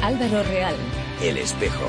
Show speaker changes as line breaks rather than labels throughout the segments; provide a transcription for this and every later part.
Álvaro Real.
El Espejo.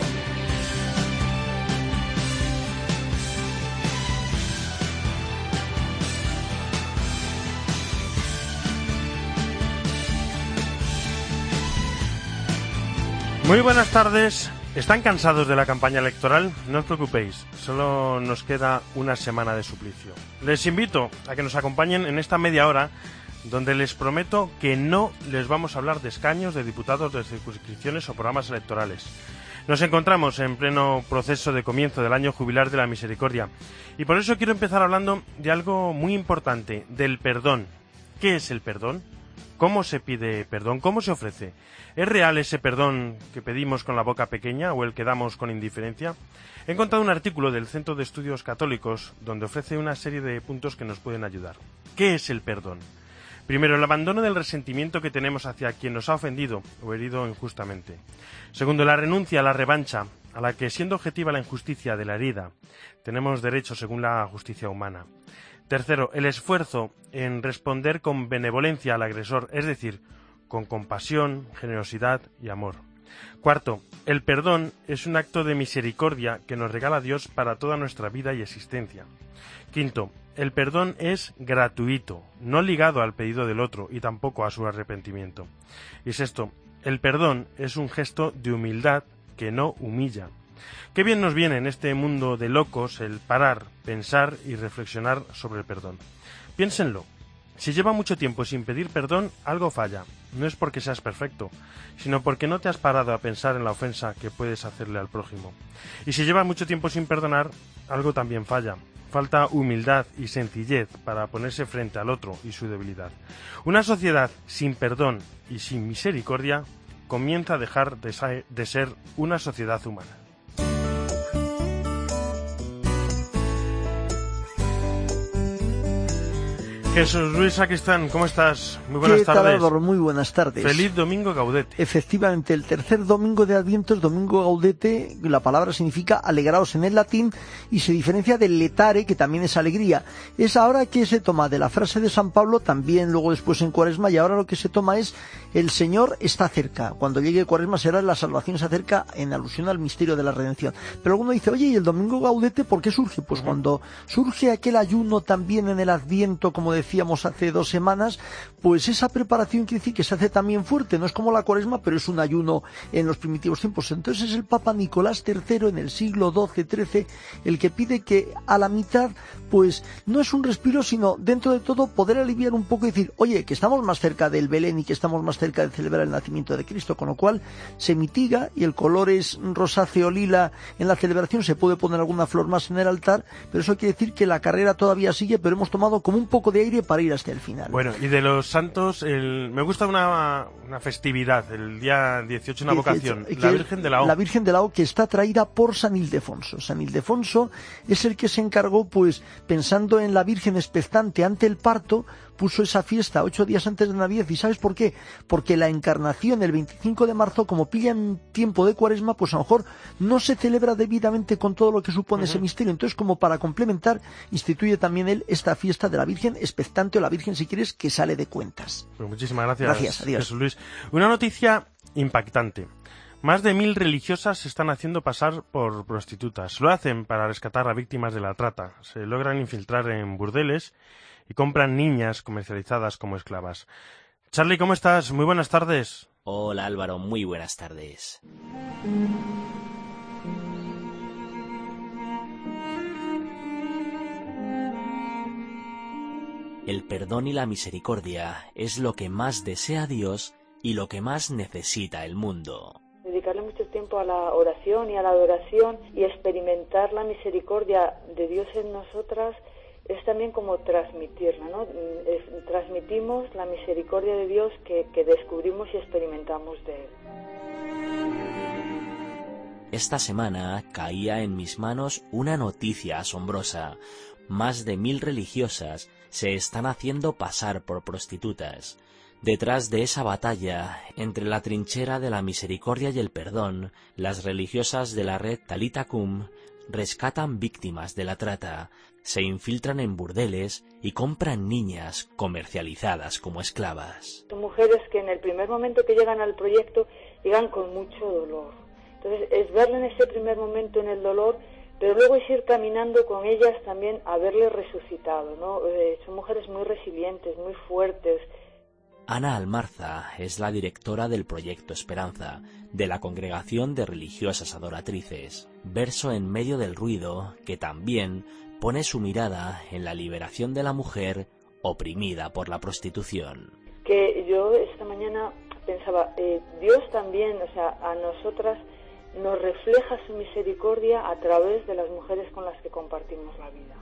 Muy buenas tardes. ¿Están cansados de la campaña electoral? No os preocupéis, solo nos queda una semana de suplicio. Les invito a que nos acompañen en esta media hora, donde les prometo que no les vamos a hablar de escaños, de diputados, de circunscripciones o programas electorales. Nos encontramos en pleno proceso de comienzo del año jubilar de la misericordia, y por eso quiero empezar hablando de algo muy importante, del perdón. ¿Qué es el perdón? ¿Cómo se pide perdón? ¿Cómo se ofrece? ¿Es real ese perdón que pedimos con la boca pequeña o el que damos con indiferencia? He encontrado un artículo del Centro de Estudios Católicos donde ofrece una serie de puntos que nos pueden ayudar. ¿Qué es el perdón? Primero, el abandono del resentimiento que tenemos hacia quien nos ha ofendido o herido injustamente. Segundo, la renuncia a la revancha, a la que, siendo objetiva la injusticia de la herida, tenemos derecho según la justicia humana. Tercero, el esfuerzo en responder con benevolencia al agresor, es decir, con compasión, generosidad y amor. Cuarto, el perdón es un acto de misericordia que nos regala Dios para toda nuestra vida y existencia. Quinto, el perdón es gratuito, no ligado al pedido del otro y tampoco a su arrepentimiento. Y sexto, el perdón es un gesto de humildad que no humilla. Qué bien nos viene en este mundo de locos el parar, pensar y reflexionar sobre el perdón. Piénsenlo. Si lleva mucho tiempo sin pedir perdón, algo falla. No es porque seas perfecto, sino porque no te has parado a pensar en la ofensa que puedes hacerle al prójimo. Y si llevas mucho tiempo sin perdonar, algo también falla. Falta humildad y sencillez para ponerse frente al otro y su debilidad. Una sociedad sin perdón y sin misericordia comienza a dejar de ser una sociedad humana. Jesús Luis Sacristán, ¿cómo estás? Muy buenas tardes.
¿Qué tal, Álvaro? Muy buenas tardes.
Feliz Domingo Gaudete.
Efectivamente, el tercer domingo de Adviento es Domingo Gaudete. La palabra significa alegraos en el latín y se diferencia del letare, que también es alegría. Es ahora que se toma de la frase de San Pablo, también luego después en Cuaresma, y ahora lo que se toma es el Señor está cerca. Cuando llegue Cuaresma será la salvación se acerca, en alusión al misterio de la redención. Pero alguno dice, oye, ¿y el Domingo Gaudete por qué surge? Pues cuando surge aquel ayuno también en el Adviento, como decíamos hace 2 semanas, pues esa preparación quiere decir que se hace también fuerte, no es como la Cuaresma, pero es un ayuno en los primitivos tiempos. Entonces es el Papa Nicolás III en el siglo XII el que pide que a la mitad, pues no es un respiro, sino dentro de todo poder aliviar un poco y decir, oye, que estamos más cerca del Belén y que estamos más cerca de celebrar el nacimiento de Cristo, con lo cual se mitiga y el color es rosáceo lila en la celebración, se puede poner alguna flor más en el altar, pero eso quiere decir que la carrera todavía sigue, pero hemos tomado como un poco de aire para ir hasta el final.
Bueno, y de los santos, me gusta una festividad, el día 18, una vocación, la Virgen de la O.
La Virgen de la O, que está traída por San Ildefonso. San Ildefonso es el que se encargó, pues, pensando en la Virgen expectante ante el parto, puso esa fiesta 8 días antes de Navidad. ¿Y sabes por qué? Porque la encarnación el 25 de marzo, como pilla en tiempo de Cuaresma, pues a lo mejor no se celebra debidamente con todo lo que supone ese misterio. Entonces, como para complementar, instituye también él esta fiesta de la Virgen expectante, o la Virgen, si quieres, que sale de cuentas.
Pues muchísimas gracias.
Gracias, adiós.
Jesús Luis. Una noticia impactante. Más de 1.000 religiosas se están haciendo pasar por prostitutas. Lo hacen para rescatar a víctimas de la trata. Se logran infiltrar en burdeles y compran niñas comercializadas como esclavas. Charlie, ¿cómo estás? Muy buenas tardes.
Hola Álvaro, muy buenas tardes. El perdón y la misericordia es lo que más desea Dios y lo que más necesita el mundo.
Dedicarle mucho tiempo a la oración y a la adoración y experimentar la misericordia de Dios en nosotras es también como transmitirla, ¿no? Transmitimos la misericordia de Dios que descubrimos y experimentamos de Él.
Esta semana caía en mis manos una noticia asombrosa. Más de 1.000 religiosas se están haciendo pasar por prostitutas. Detrás de esa batalla, entre la trinchera de la misericordia y el perdón, las religiosas de la red Talitha Cum rescatan víctimas de la trata. se infiltran en burdeles y compran niñas comercializadas como esclavas.
Son mujeres que en el primer momento que llegan al proyecto llegan con mucho dolor. Entonces es verle en ese primer momento en el dolor, pero luego es ir caminando con ellas también a verle resucitado, ¿no? Son mujeres muy resilientes, muy fuertes.
Ana Almarza es la directora del Proyecto Esperanza, de la Congregación de Religiosas Adoratrices, verso en medio del ruido que también pone su mirada en la liberación de la mujer oprimida por la prostitución.
Que yo esta mañana pensaba, Dios también, o sea, a nosotras nos refleja su misericordia a través de las mujeres con las que compartimos la vida.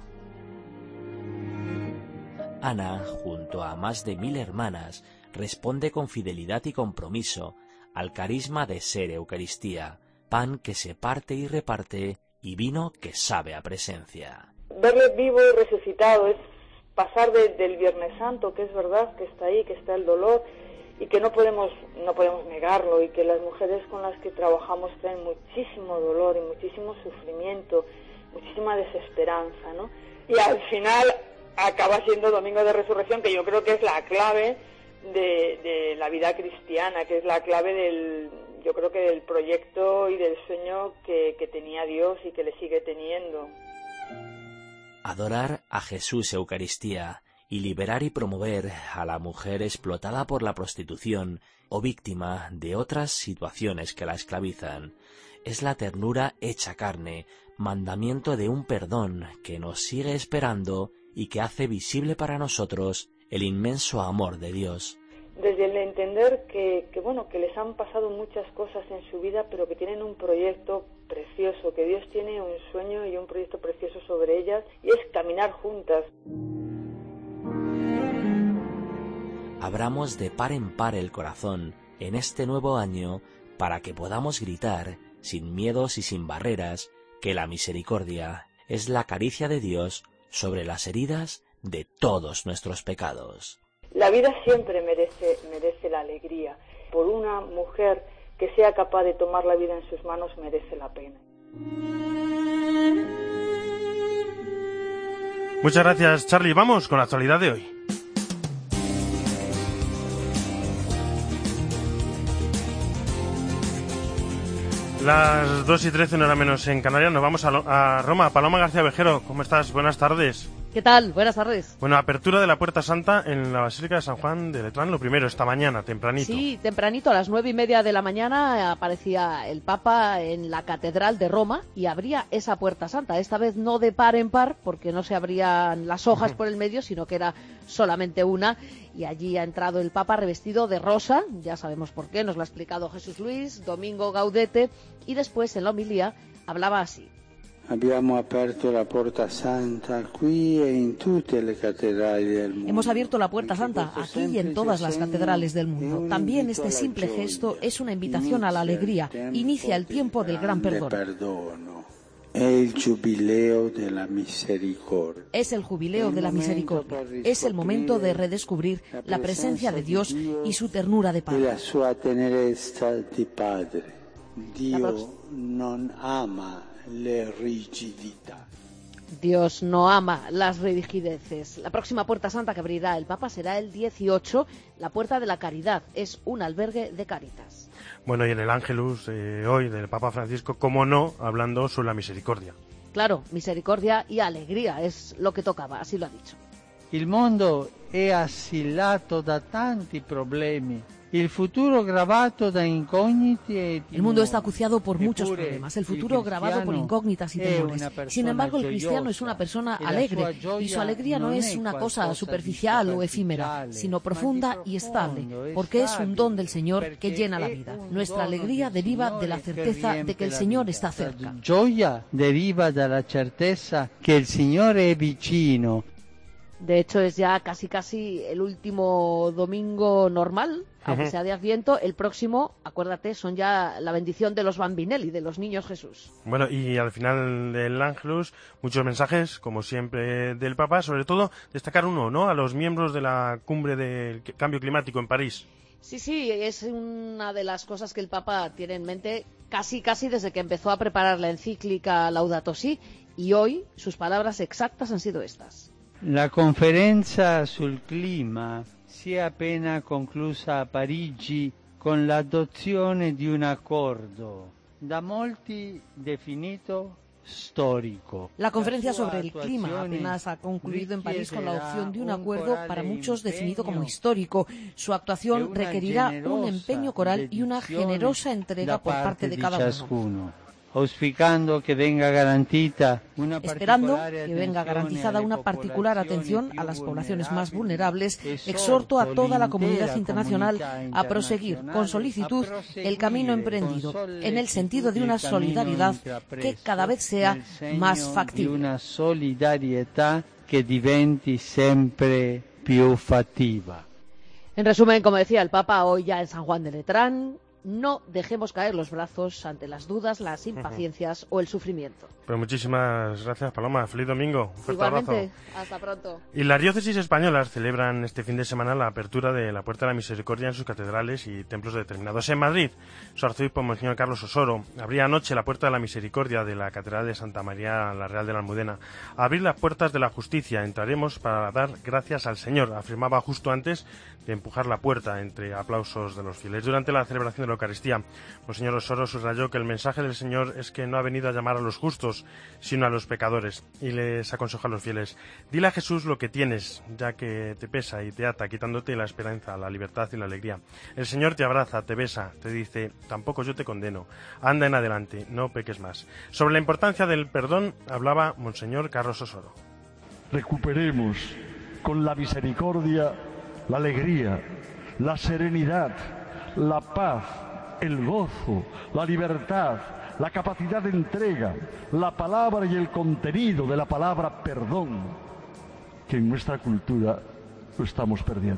Ana, junto a más de 1000 hermanas, responde con fidelidad y compromiso al carisma de ser Eucaristía, pan que se parte y reparte y vino que sabe a presencia.
Verle vivo y resucitado es pasar del Viernes Santo, que es verdad que está ahí, que está el dolor y que no podemos negarlo, y que las mujeres con las que trabajamos traen muchísimo dolor y muchísimo sufrimiento, muchísima desesperanza, ¿no? Y al final acaba siendo Domingo de Resurrección, que yo creo que es la clave de la vida cristiana, que es la clave del proyecto y del sueño que tenía Dios y que le sigue teniendo.
Adorar a Jesús Eucaristía y liberar y promover a la mujer explotada por la prostitución o víctima de otras situaciones que la esclavizan es la ternura hecha carne, mandamiento de un perdón que nos sigue esperando y que hace visible para nosotros el inmenso amor de Dios.
Desde el entender que les han pasado muchas cosas en su vida, pero que tienen un proyecto precioso, que Dios tiene un sueño y un proyecto precioso sobre ellas, y es caminar juntas.
Abramos de par en par el corazón en este nuevo año para que podamos gritar, sin miedos y sin barreras, que la misericordia es la caricia de Dios sobre las heridas de todos nuestros pecados.
La vida siempre merece la alegría. Por una mujer que sea capaz de tomar la vida en sus manos merece la pena.
Muchas gracias, Charly. Vamos con la actualidad de hoy. Las 2:13, una hora menos en Canarias. Nos vamos a Roma. Paloma García Vejero, ¿cómo estás? Buenas tardes.
¿Qué tal? Buenas tardes.
Bueno, apertura de la Puerta Santa en la Basílica de San Juan de Letrán, lo primero, esta mañana, tempranito.
Sí, tempranito, a las 9:30 de la mañana aparecía el Papa en la Catedral de Roma y abría esa Puerta Santa. Esta vez no de par en par, porque no se abrían las hojas por el medio, sino que era solamente una. Y allí ha entrado el Papa revestido de rosa, ya sabemos por qué, nos lo ha explicado Jesús Luis, Domingo Gaudete, y después en la homilía hablaba así.
Abbiamo aperto la Porta Santa qui e in tutte le cattedrali del mundo.
Hemos abierto la Puerta Santa aquí y en todas las catedrales del mundo. También este simple gesto es una invitación a la alegría. Inicia el tiempo del gran perdón.
Es el jubileo de la misericordia.
Es el jubileo de la misericordia. Es el momento de redescubrir la presencia de Dios y su ternura de
Y
Padre.
la sua tenerezza di Padre. Dio non ama le rigidità.
Dios no ama las rigideces. La próxima Puerta Santa que abrirá el Papa será el 18, la Puerta de la Caridad. Es un albergue de Cáritas.
Bueno, y en el Ángelus hoy del Papa Francisco, cómo no, hablando sobre la misericordia.
Claro, misericordia y alegría es lo que tocaba, así lo ha dicho.
Il mondo è assillato da tanti problemi. Il futuro gravato da incogniti e
El mundo está acuciado por muchos problemas, el futuro grabado por incógnitas y temores. Sin embargo, el cristiano es una persona alegre y su alegría no es una cosa superficial o efímera, sino profunda y estable, porque es un don del Señor que llena la vida. Nuestra alegría deriva de la certeza de que el Señor está cerca.
La gioia deriva dalla certezza che il Signore è vicino.
De hecho, es ya casi el último domingo normal, aunque sea de Adviento. El próximo, acuérdate, son ya la bendición de los Bambinelli, de los niños Jesús.
Bueno, y al final del Ángelus, muchos mensajes, como siempre, del Papa, sobre todo destacar uno, ¿no?, a los miembros de la cumbre del cambio climático en París.
Sí, es una de las cosas que el Papa tiene en mente casi desde que empezó a preparar la encíclica Laudato Si, y hoy sus palabras exactas han sido estas.
La conferenza sul clima si è appena conclusa a Parigi con l'adozione di un accordo da molti definito histórico.
La conferencia sobre el clima apenas ha concluido en París con la adopción de un acuerdo para muchos definido como histórico. Su actuación requerirá un empeño coral y una generosa entrega por parte de cada uno.
Esperando que venga garantizada
una particular atención a las poblaciones más vulnerables, exhorto a toda la comunidad internacional a proseguir con solicitud el camino emprendido en el sentido de una solidaridad que cada vez sea más factible.
Una solidaridad que diventi sempre più fattiva.
En resumen, como decía el Papa hoy ya en San Juan de Letrán, no dejemos caer los brazos ante las dudas, las impaciencias o el sufrimiento.
Pues muchísimas gracias, Paloma. Feliz domingo. Un fuerte abrazo.
Igualmente, hasta pronto.
Y las diócesis españolas celebran este fin de semana la apertura de la Puerta de la Misericordia en sus catedrales y templos determinados. En Madrid, su arzobispo Monseñor Carlos Osoro abría anoche la Puerta de la Misericordia de la Catedral de Santa María la Real de la Almudena. A abrir las puertas de la justicia entraremos para dar gracias al Señor, afirmaba justo antes de empujar la puerta entre aplausos de los fieles. Durante la celebración de la Eucaristía, Monseñor Osoro subrayó que el mensaje del Señor es que no ha venido a llamar a los justos, sino a los pecadores, y les aconseja a los fieles: dile a Jesús lo que tienes, ya que te pesa y te ata, quitándote la esperanza, la libertad y la alegría. El Señor te abraza, te besa, te dice: tampoco yo te condeno, anda en adelante, no peques más. Sobre la importancia del perdón hablaba Monseñor Carlos Osoro.
Recuperemos con la misericordia la alegría, la serenidad, la paz, el gozo, la libertad, la capacidad de entrega, la palabra y el contenido de la palabra perdón, que en nuestra cultura lo estamos perdiendo.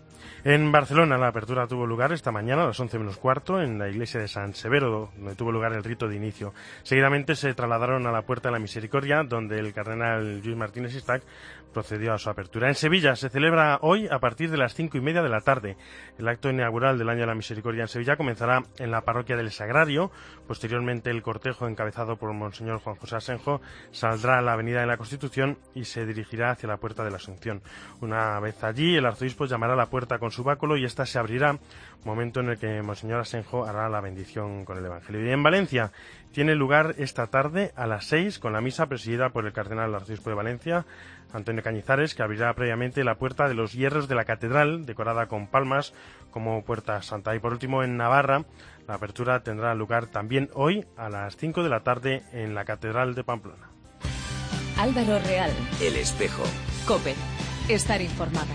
En Barcelona la apertura tuvo lugar esta mañana a las 11 menos cuarto en la iglesia de San Severo, donde tuvo lugar el rito de inicio. Seguidamente se trasladaron a la Puerta de la Misericordia, donde el cardenal Lluís Martínez Sistac procedió a su apertura. En Sevilla se celebra hoy a partir de las 5:30 de la tarde. El acto inaugural del Año de la Misericordia en Sevilla comenzará en la parroquia del Sagrario. Posteriormente el cortejo, encabezado por Monseñor Juan José Asenjo, saldrá a la Avenida de la Constitución y se dirigirá hacia la Puerta de la Asunción. Una vez allí, el arzobispo llamará a la puerta con su báculo y ésta se abrirá, momento en el que Monseñor Asenjo hará la bendición con el Evangelio. Y en Valencia tiene lugar esta tarde a las 6 con la misa presidida por el cardenal arzobispo de Valencia, Antonio Cañizares, que abrirá previamente la puerta de los hierros de la catedral, decorada con palmas como puerta santa. Y por último, en Navarra, la apertura tendrá lugar también hoy a las 5 de la tarde en la Catedral de Pamplona.
Álvaro Real.
El Espejo.
COPE. Estar informado.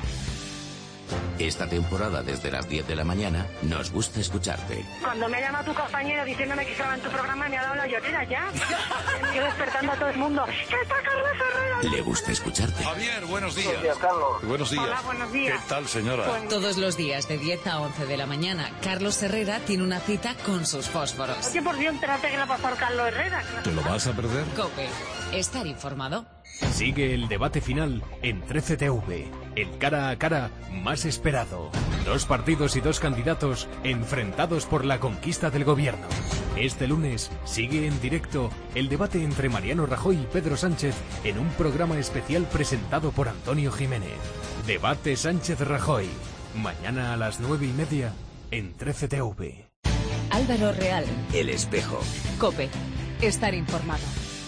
Esta temporada, desde las 10 de la mañana, nos gusta escucharte.
Cuando me llama tu compañero diciéndome que estaba en tu programa, me ha dado la llorera ya. Yo despertando a todo el mundo. ¡Que está Carlos Herrera!
Le gusta escucharte.
Javier, buenos días.
Buenos días, Carlos.
Buenos días.
Hola, buenos días.
¿Qué tal, señora?
Todos los días, de 10 a 11 de la mañana, Carlos Herrera tiene una cita con sus fósforos.
Oye, por Dios, entérate que le ha pasado a Carlos Herrera.
¿Te lo vas a perder?
COPE. Estar informado.
Sigue el debate final en 13TV, el cara a cara más esperado. 2 partidos y 2 candidatos enfrentados por la conquista del gobierno. Este lunes sigue en directo el debate entre Mariano Rajoy y Pedro Sánchez en un programa especial presentado por Antonio Jiménez. Debate Sánchez-Rajoy. Mañana a las 9:30 en 13TV.
Álvaro Real.
El Espejo.
COPE. Estar informado.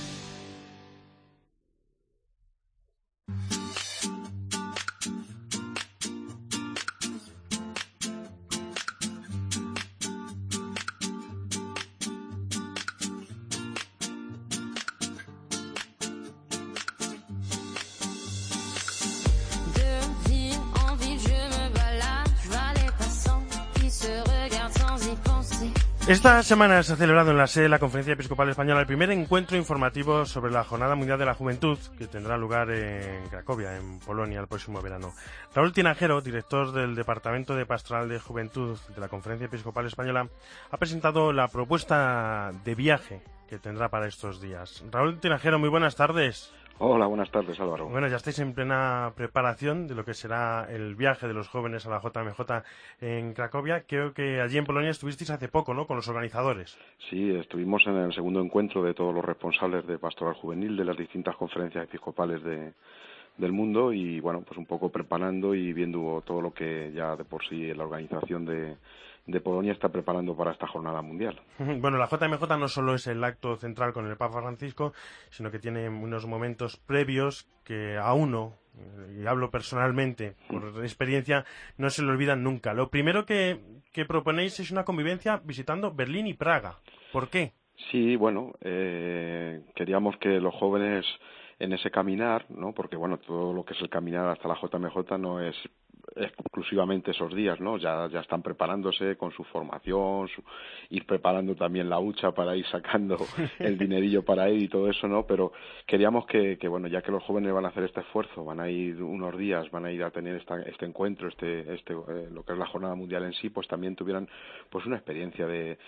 Esta semana se ha celebrado en la sede de la Conferencia Episcopal Española el primer encuentro informativo sobre la Jornada Mundial de la Juventud, que tendrá lugar en Cracovia, en Polonia, el próximo verano. Raúl Tinajero, director del Departamento de Pastoral de Juventud de la Conferencia Episcopal Española, ha presentado la propuesta de viaje que tendrá para estos días. Raúl Tinajero, muy buenas tardes.
Hola, buenas tardes, Álvaro.
Bueno, ya estáis en plena preparación de lo que será el viaje de los jóvenes a la JMJ en Cracovia. Creo que allí en Polonia estuvisteis hace poco, ¿no?, con los organizadores.
Sí, estuvimos en el segundo encuentro de todos los responsables de Pastoral Juvenil de las distintas conferencias episcopales del mundo y, bueno, pues un poco preparando y viendo todo lo que ya de por sí la organización de Polonia está preparando para esta jornada mundial.
Bueno, la JMJ no solo es el acto central con el Papa Francisco, sino que tiene unos momentos previos que a uno, y hablo personalmente por experiencia, no se le olvidan nunca. Lo primero que proponéis es una convivencia visitando Berlín y Praga. ¿Por qué?
Sí, bueno, queríamos que los jóvenes en ese caminar, ¿no? Porque, bueno, todo lo que es el caminar hasta la JMJ no es exclusivamente esos días, ¿no? Ya están preparándose con su formación, ir preparando también la hucha para ir sacando el dinerillo para ir y todo eso, ¿no? Pero queríamos que bueno, ya que los jóvenes van a hacer este esfuerzo, van a ir unos días, van a ir a tener este encuentro, lo que es la jornada mundial en sí, pues también tuvieran pues una experiencia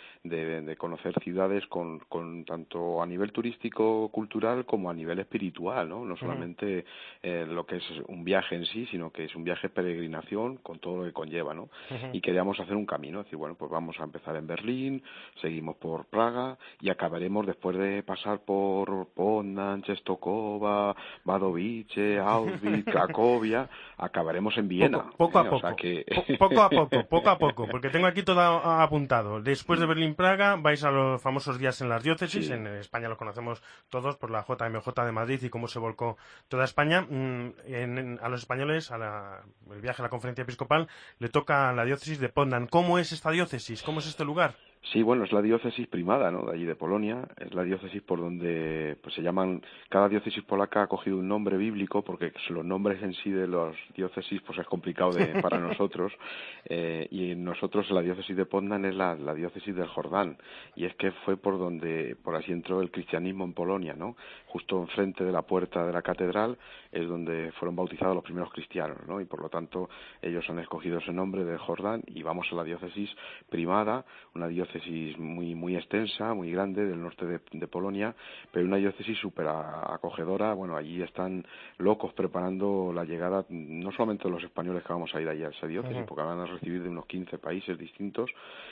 de conocer ciudades con tanto a nivel turístico, cultural, como a nivel espiritual, ¿no? No solamente lo que es un viaje en sí, sino que es un viaje peregrinación con todo lo que conlleva, ¿no? Y queríamos hacer un camino, es decir, bueno, pues vamos a empezar en Berlín, seguimos por Praga y acabaremos, después de pasar por Poznan, Częstochowa, Wadowice, Auschwitz, Cracovia, acabaremos en Viena.
Poco a poco,
o sea que...
poco a poco, porque tengo aquí todo apuntado. Después de Berlín-Praga vais a los famosos días en las diócesis, sí. En España lo conocemos todos por la JMJ de Madrid y cómo se volcó toda España. A los españoles, el viaje a la conferencia episcopal, le toca a la diócesis de Poznan. ¿Cómo es esta diócesis? ¿Cómo es este lugar?
Sí, bueno, es la diócesis primada, ¿no?, de allí de Polonia. Es la diócesis por donde pues se llaman, cada diócesis polaca ha cogido un nombre bíblico, porque los nombres en sí de las diócesis pues es complicado para nosotros, y nosotros la diócesis de Poznan es la diócesis del Jordán, y es que fue por así entró el cristianismo en Polonia, ¿no? Justo enfrente de la puerta de la catedral es donde fueron bautizados los primeros cristianos, ¿no? Y por lo tanto ellos han escogido ese nombre del Jordán y vamos a la diócesis primada, una diócesis muy muy extensa, muy grande, del norte de Polonia, pero una diócesis súper acogedora. Bueno, allí están locos preparando la llegada no solamente de los españoles que vamos a ir allí a esa diócesis, porque van a recibir de unos 15 países distintos,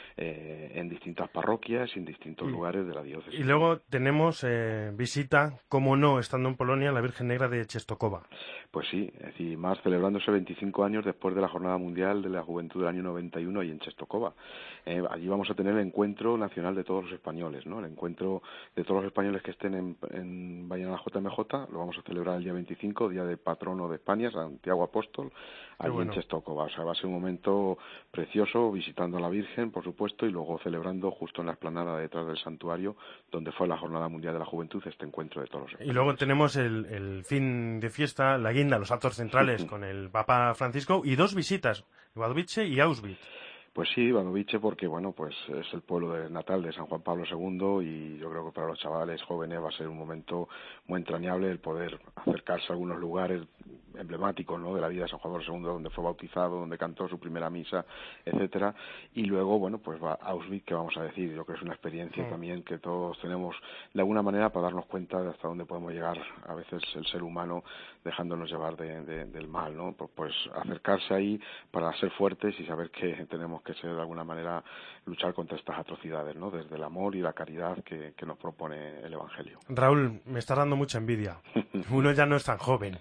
en distintas parroquias y en distintos lugares de la diócesis.
Y luego tenemos visita, como no, estando en Polonia, la Virgen Negra de Częstochowa.
Pues sí, es decir, más celebrándose 25 años después de la Jornada Mundial de la Juventud del año 91 ahí en Częstochowa. Allí vamos a tener el encuentro nacional de todos los españoles, ¿no? El encuentro de todos los españoles que estén vayan a la JMJ, lo vamos a celebrar el día 25, día de patrono de España, Santiago Apóstol, allí en Częstochowa. O sea, va a ser un momento precioso, visitando a la Virgen, por supuesto, y luego celebrando justo en la explanada detrás del santuario, donde fue la Jornada Mundial de la Juventud, este encuentro de todos los españoles.
Y luego tenemos el fin de fiesta, la guinda, los actos centrales con el Papa Francisco y dos visitas, Wadowice y Auschwitz.
Pues sí, Wadowice, porque bueno, pues es el pueblo natal de San Juan Pablo II y yo creo que para los chavales jóvenes va a ser un momento muy entrañable el poder acercarse a algunos lugares emblemáticos, ¿no?, de la vida de San Juan Pablo II, donde fue bautizado, donde cantó su primera misa, etcétera. Y luego, bueno, pues va a Auschwitz, que vamos a decir, yo creo que es una experiencia también que todos tenemos de alguna manera para darnos cuenta de hasta dónde podemos llegar a veces el ser humano dejándonos llevar del mal, ¿no? Pues acercarse ahí para ser fuertes y saber que tenemos que ser de alguna manera luchar contra estas atrocidades, ¿no?, desde el amor y la caridad que nos propone el Evangelio.
Raúl, me está dando mucha envidia. Uno ya no es tan joven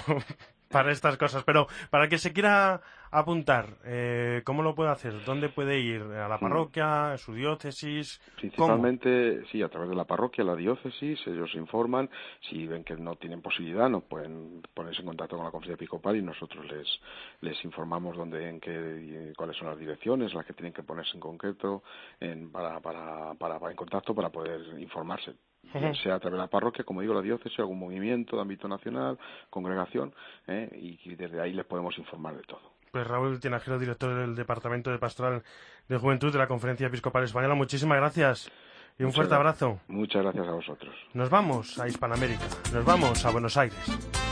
para estas cosas, pero para el que se quiera apuntar, ¿cómo lo puede hacer? ¿Dónde puede ir? ¿A la parroquia? ¿A su diócesis?
Principalmente,
¿cómo?
Sí, a través de la parroquia, la diócesis, ellos se informan. Si ven que no tienen posibilidad, nos pueden ponerse en contacto con la conferencia episcopal y nosotros les informamos cuáles son las direcciones, las que tienen que ponerse en concreto en contacto para poder informarse. Bien sea a través de la parroquia, como digo, la diócesis, algún movimiento de ámbito nacional, congregación, y desde ahí les podemos informar de todo.
Pues Raúl Tinajero, director del Departamento de Pastoral de Juventud de la Conferencia Episcopal Española, muchísimas gracias y un fuerte abrazo.
Muchas gracias a vosotros.
Nos vamos a Hispanoamérica, nos vamos a Buenos Aires.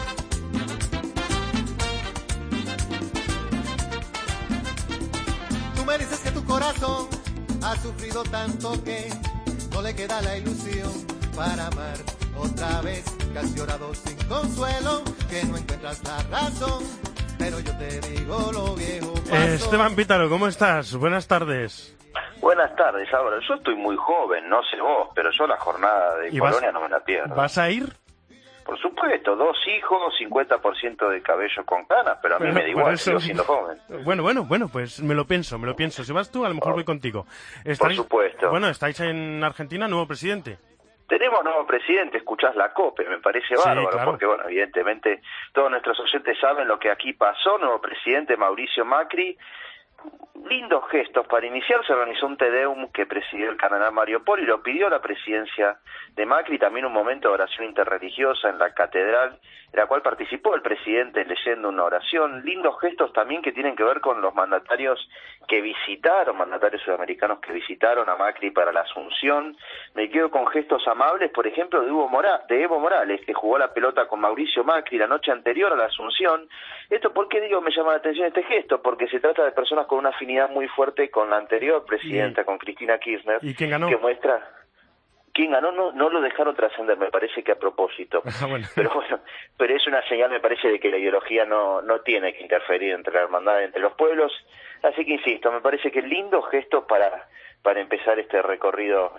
Tú me dices que tu corazón ha sufrido tanto que no le queda la ilusión para amar otra vez. que has llorado sin consuelo, que no encuentras la razón, pero yo te digo lo viejo pasó.
Esteban Pítaro, ¿cómo estás? Buenas tardes.
Buenas tardes, Álvaro. Yo estoy muy joven, no sé vos, pero yo la jornada de Polonia no me la pierdo.
¿Vas a ir?
Por supuesto, 2 hijos, 50% de cabello con canas, pero a mí me da igual, sigo siendo joven.
Bueno, pues me lo pienso. Si vas tú, a lo mejor voy contigo.
Por supuesto.
Bueno, estáis en Argentina, nuevo presidente.
Tenemos nuevo presidente, escuchás la COPE, me parece bárbaro, sí, claro. Porque bueno, evidentemente todos nuestros oyentes saben lo que aquí pasó. Nuevo presidente Mauricio Macri. Lindos gestos. Para iniciar se organizó un Te Deum que presidió el cardenal Mario Polo y lo pidió la presidencia de Macri, también un momento de oración interreligiosa en la catedral, en la cual participó el presidente leyendo una oración. Lindos gestos también que tienen que ver con los mandatarios sudamericanos que visitaron a Macri para la Asunción. Me quedo con gestos amables, por ejemplo, de Evo Morales, que jugó la pelota con Mauricio Macri la noche anterior a la Asunción. ¿Esto por qué digo me llama la atención este gesto? Porque se trata de personas con una afinidad muy fuerte con la anterior presidenta, con Cristina Kirchner.
¿Y quién ganó?
Que muestra... ¿Quién ganó? No lo dejaron trascender, me parece que a propósito.
Bueno.
Pero es una señal, me parece, de que la ideología no tiene que interferir entre la hermandad, entre los pueblos. Así que insisto, me parece que lindo gesto para empezar este recorrido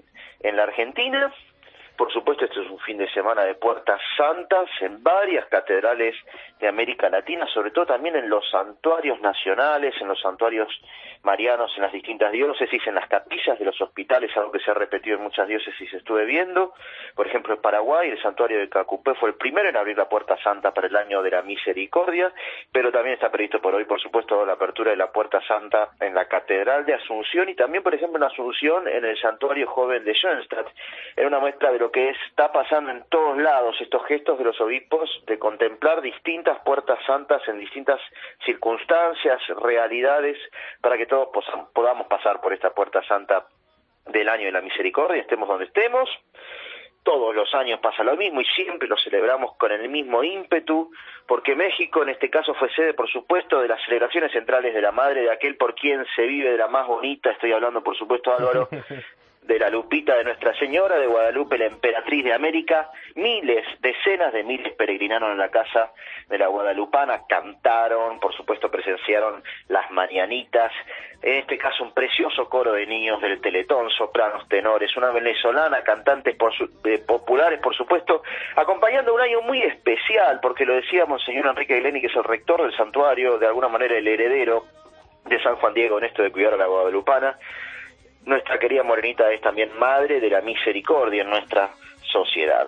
en la Argentina. Por supuesto, esto es un fin de semana de puertas santas en varias catedrales de América Latina, sobre todo también en los santuarios nacionales, en los santuarios marianos, en las distintas diócesis, en las capillas de los hospitales, algo que se ha repetido en muchas diócesis, estuve viendo. Por ejemplo, en Paraguay, el santuario de Cacupé fue el primero en abrir la puerta santa para el año de la misericordia, pero también está previsto por hoy, por supuesto, la apertura de la puerta santa en la catedral de Asunción y también, por ejemplo, en Asunción, en el santuario joven de Schoenstatt, en una muestra de lo que está pasando en todos lados, estos gestos de los obispos de contemplar distintas puertas santas en distintas circunstancias, realidades, para que todos podamos pasar por esta puerta santa del año de la misericordia, estemos donde estemos. Todos los años pasa lo mismo y siempre lo celebramos con el mismo ímpetu, porque México en este caso fue sede, por supuesto, de las celebraciones centrales de la Madre, de aquel por quien se vive de la más bonita, estoy hablando, por supuesto, Álvaro, de la Lupita de Nuestra Señora de Guadalupe, la emperatriz de América. Decenas de miles peregrinaron a la casa de la guadalupana, cantaron, por supuesto presenciaron las mañanitas, en este caso un precioso coro de niños del Teletón, sopranos, tenores, una venezolana, cantantes populares, por supuesto, acompañando un año muy especial, porque lo decía Monseñor Enrique Glenny, que es el rector del santuario, de alguna manera el heredero de San Juan Diego en esto de cuidar a la guadalupana. Nuestra querida Morenita es también madre de la misericordia en nuestra sociedad.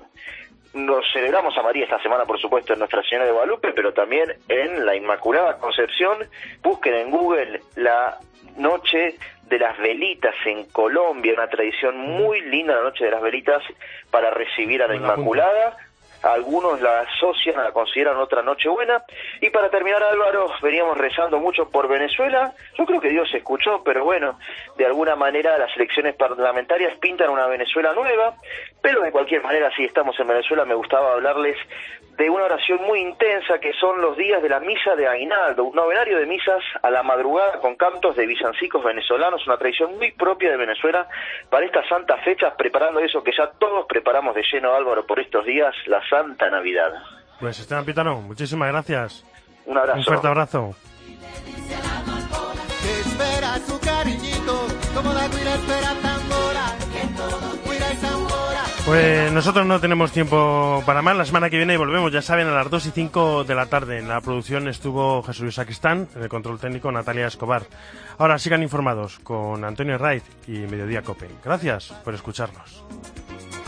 Nos celebramos a María esta semana, por supuesto, en Nuestra Señora de Guadalupe, pero también en la Inmaculada Concepción. Busquen en Google la Noche de las Velitas en Colombia, una tradición muy linda, la Noche de las Velitas, para recibir a la Inmaculada. Algunos la asocian, la consideran otra Nochebuena. Y para terminar, Álvaro, veníamos rezando mucho por Venezuela. Yo creo que Dios escuchó, pero bueno, de alguna manera las elecciones parlamentarias pintan una Venezuela nueva. Pero de cualquier manera, si estamos en Venezuela, me gustaba hablarles de una oración muy intensa que son los días de la misa de Aguinaldo, un novenario de misas a la madrugada con cantos de villancicos venezolanos, una tradición muy propia de Venezuela para estas santas fechas, preparando eso que ya todos preparamos de lleno, Álvaro, por estos días, la Santa Navidad.
Pues Esteban Pítaro, muchísimas gracias.
Un abrazo.
Un fuerte abrazo.
Que espera su cariñito, como la guira espera tambora, que todo guira y tambora.
Pues nosotros no tenemos tiempo para más. La semana que viene volvemos, ya saben, a las 2:05 de la tarde. En la producción estuvo Jesús Luis Sacristán, en el control técnico Natalia Escobar. Ahora sigan informados con Antonio Raiz y Mediodía Cope. Gracias por escucharnos.